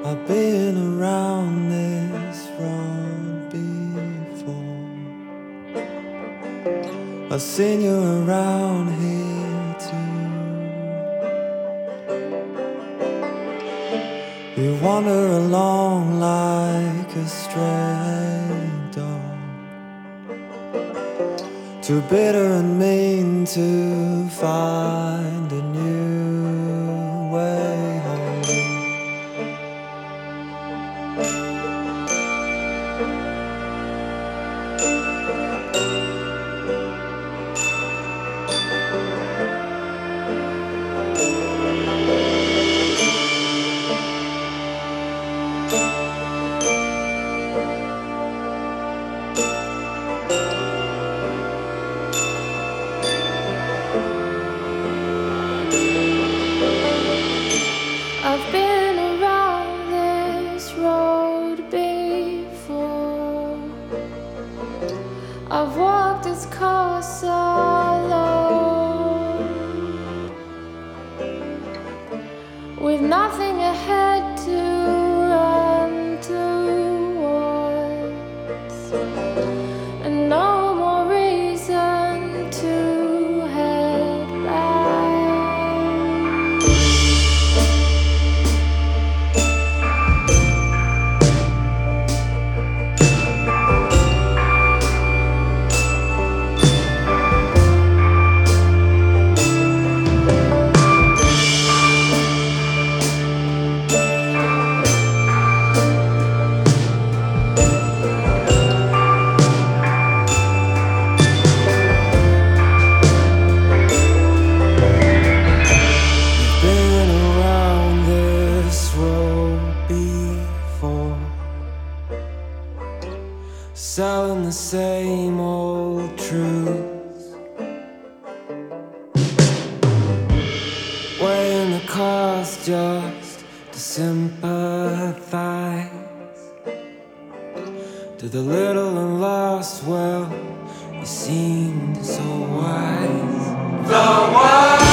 I've been around this road before. I've seen you around here too. You wander along like a stray dog, too bitter and mean to find a new way home. I've been around this road before. I've walked this course alone, with nothing ahead to run towards, and no more reason to head back. Been around this road before, selling the same old truths, weighing the cost just to sympathize. To the little and lost, well, you seemed so wise. The wise.